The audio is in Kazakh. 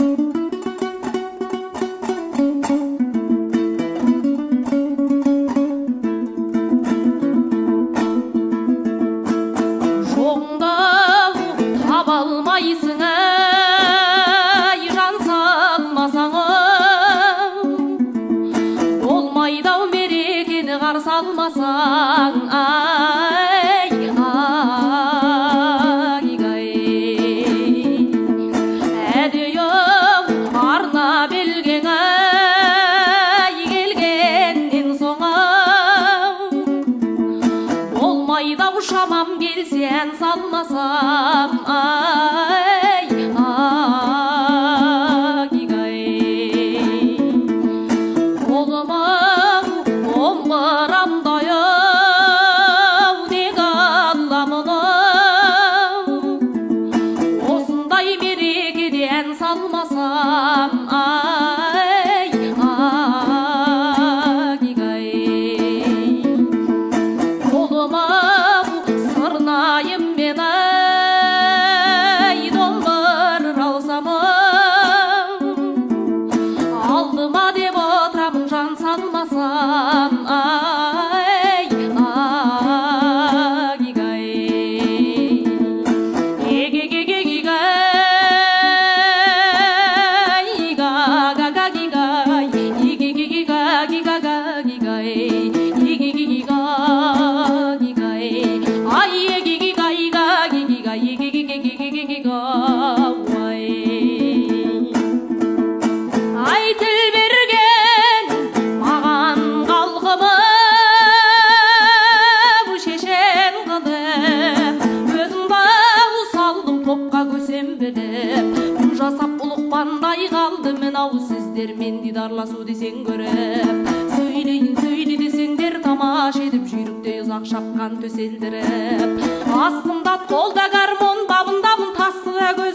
Жоғыңда таба алмайсың әй, жан салмасаң, болмайды-ау мерекені қарсы алмасаң. Шамам келсен салмасам, қолыма омғырамдай-ау неге аламын, осындай мерекеден салмасам. Сырнайым мен ай, домбыр алсам, алдыма деп отырамын жан салмасам. Ай, тіл берген маған қалқымы, шешен қылып, өзім бау салдым топқа көсем біліп, бұл жасап ұлықпандай қалды мынау сіздер, мен дидарласу десең көріп, сөйлейін сөйле десеңдер тамаш едіп, жүйріктей ұзақ шапқан төселдіріп, астымда қолда гармон, бабында бұн тасты да көз